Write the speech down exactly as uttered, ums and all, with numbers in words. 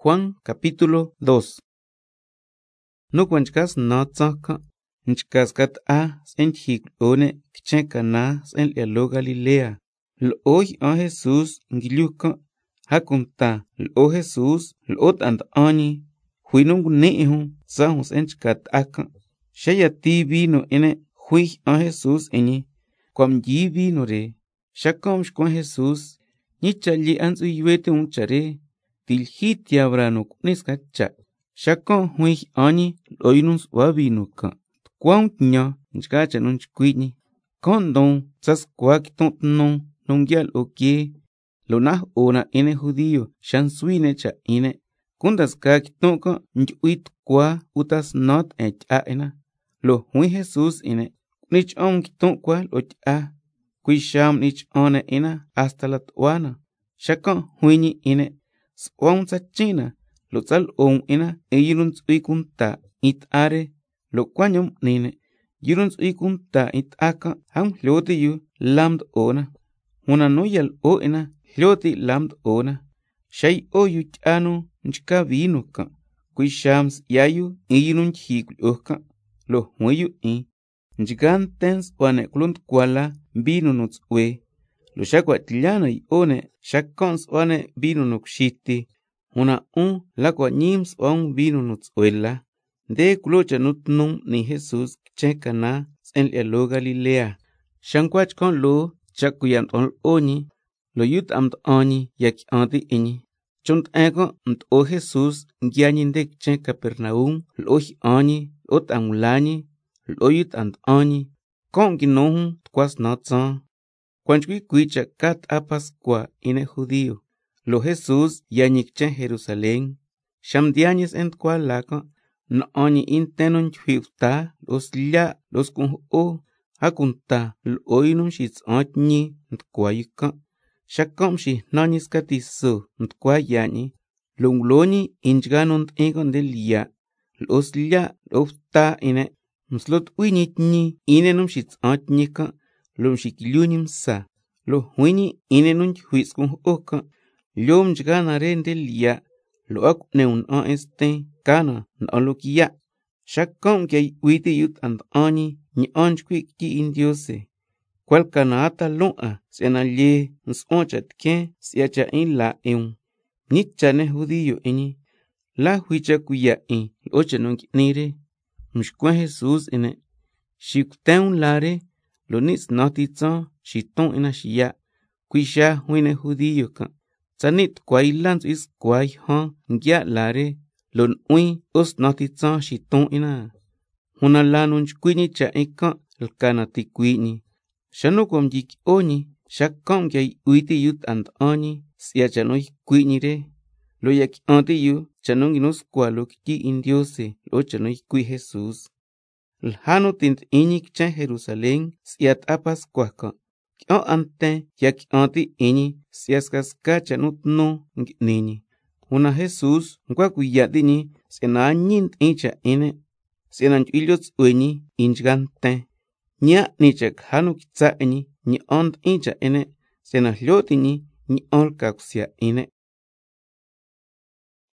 Juan capítulo dos. No cuanchcas no tzaka, nchcascat a senchik one kchencana sen lo Galilea. L'oy a Jesús ngiluka hakunta l'o Jesús l'ot and ani huinung nehu sahus enchkat aka. Shaya ti vino ene hui a Jesús eni kwam yi vino re. Shakom shkon Jesús nicha li anzu yuete un chare til hit yabrano kuniska cha. Shakon hui ani loinus wa vino ka. Kwam nya nchkacha nunch kwini. Kondon sas kwak tot non nongyal okie. Lonah ona ene judío shansuine cha ine. Kundas kak tonka njuit kwa utas not et aena. Lo hui Jesús ine. Nich on kitonkwa lot a. Kuisham nich ona ina hasta la tuana. Shakon huini ine. Swang sa china. Lo sal on ina e yirun suikunta it are. Lo kwanyom nine. Yirun suikunta it aka ham hlyote yu lamd ona. Una noyal o ina hlyote lamd ona. Shay o yu chano nchka vino ka. Kuishams yayu e yirun chikul oka. Lo huyu i. Njigantens wane klunt kwala vino nuts we. Lo shakwa tiliana y one shakons wane vino nukshiti. Una un lakwa nims on vino nuts wela. De kulocha nut num ni Jesús chekana en lo Galilea. Shankwach kon lo chakuyan on oni. Lo yut amt oni yak anti ini. Chunt ego nt o Jesús ngianindek chen Capernaum lo oni ot amulani. Loyut and ani, kon ginohun twas not son. Quanchwi quicha cat apas qua ine judío. Lo Jesús yanikchen Jerusalén. Shamdianis ent qua laka, no ani intenon chwifta, los lia, los kun o, hakunta, loinum shits antni, nt qua yika. Shakom shi nanis katiso, nt qua yani. Lungloni injganon egon del lia. Los lia, lofta ine. Mslot winit ni inenum shits antnika, lum shikilunim sa. Lo huini inenum huiskun oka, lum jgana rendel ya, lo ak neun a este, kana n'alokia. Shakam kay witi yut and ani, ni anchquik ki indiose. Qual kanata loa, senalie, nsonchat ke, siacha in la eun. Nicha ne judío eni, la huicha kuya en, locha nunk nire. Mshkwa Jesús ene. Shikteun lare. Lo nis notitza. Shiton ina shia. Kuisha huine judío ka. Zanit kwai lans is kwai ha. Ngia lare. Lo nui us notitza shiton ina. Huna lanunch kwini cha eka. Lkana ti kwini. Shanukom jik oni. Shakam kay uiti yut and ani. Sia chanoi kwini re. Lo yak anti yu. Chanonginus kwa lo ki indiose. Lo chanoi kui Jesús. Lhano tint inik cha Jerusalén. Siat apas kwaka. Kyo ante yak anti ini. Siaskas ka chanut no nini. Una Jesús. Nkwa kuyadini. Sena nyint incha ine. Sena njuiliots ueni. Injgante. Nya nichak hano kitsa ini. Ni ont incha ine. Sena hliotini. Ni olka kusia ine.